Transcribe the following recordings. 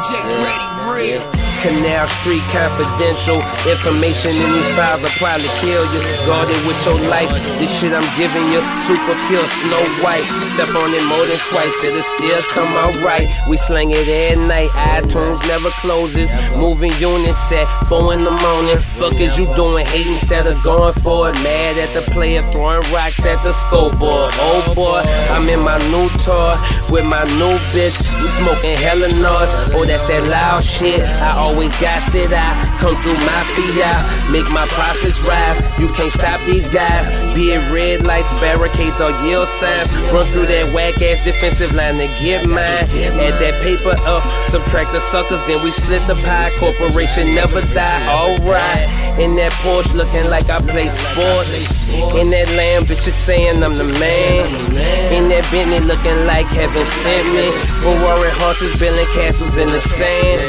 Ready, real. Canal Street Confidential. Information in these files will probably kill you. Guard it with your life. This shit I'm giving you, super pure Snow White. Step on it more than twice, it'll still come out right. We slang it at night, iTunes never closes. Moving units at 4 in the morning. Fuck is you doing? Hating instead of going for it. Mad at the player throwing rocks at the scoreboard. Oh boy, I'm in my new toy with my new bitch. We smoking hella noise. Oh, that's that loud shit. I always got sit out, come through my feet out, make my profits rise. You can't stop these guys. Be it red lights, barricades, or yield signs. Run through that whack ass defensive line to get mine. Add that paper up, subtract the suckers, then we split the pie. Corporation never die. Alright. In that Porsche looking like I play sports. In that Lamb, bitches saying I'm the man. In that Bentley looking like heaven sent me. Ferrari horses building castles in the sand.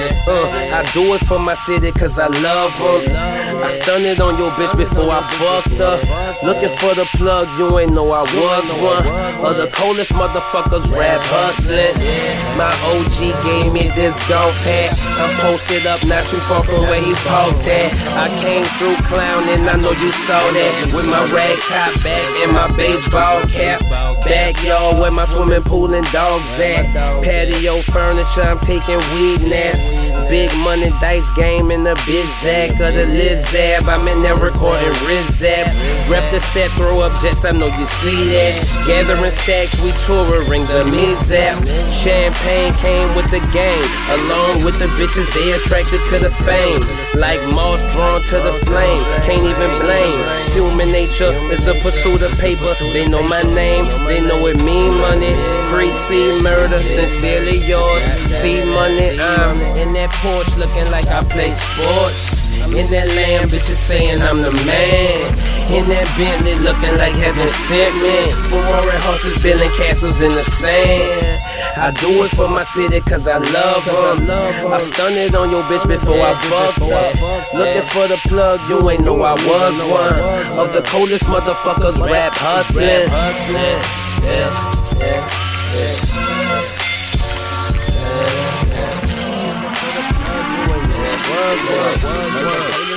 I do it for my city cause I love her. I stunned on your bitch before I fucked her. Looking for the plug, you ain't know I was one of the coldest motherfuckers rap hustling. My OG gave me this golf hat. I'm posted up not too far from where he parked at. I came through clowning, I know you saw that. With my rag top back and my baseball cap. Backyard where my swimming pool and dogs at. Patio furniture, I'm taking weed naps. Big money dice game in the Bizak of the Lizab. I'm in there recording Rizzaps. Rep the set, throw up jets, I know you see that. Gathering stacks, we touring the Mizap. Champagne came with the game. Along with the bitches, they attracted to the fame. Like moths drawn to the flame, can't even blame. Human nature is the pursuit of paper. They know my name, they know it mean money. Free C murder, sincerely yours. C money, I'm in that Porsche looking like I play sports. In that Lamb, bitches saying I'm the man. In that Bentley looking like heaven sent me. Ferrari horses building castles in the sand. I do it for my city cause I love her. I stunned on your bitch before I fucked her. Looking for the plug, you ain't know I was one of the coldest motherfuckers rap hustling. Yeah.